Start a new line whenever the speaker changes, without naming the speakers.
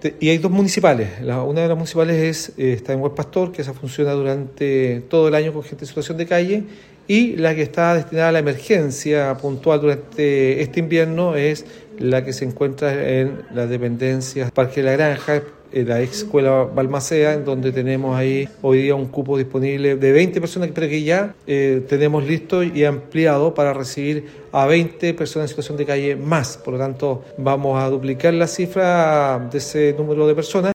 Y hay dos municipales. Una de las municipales está en Buen Pastor, que esa funciona durante todo el año con gente en situación de calle, y la que está destinada a la emergencia puntual durante este invierno es la que se encuentra en las dependencias Parque de la Granja, la ex escuela Balmaceda, en donde tenemos ahí hoy día un cupo disponible de 20 personas, pero que ya tenemos listo y ampliado para recibir a 20 personas en situación de calle más. Por lo tanto, vamos a duplicar la cifra de ese número de personas.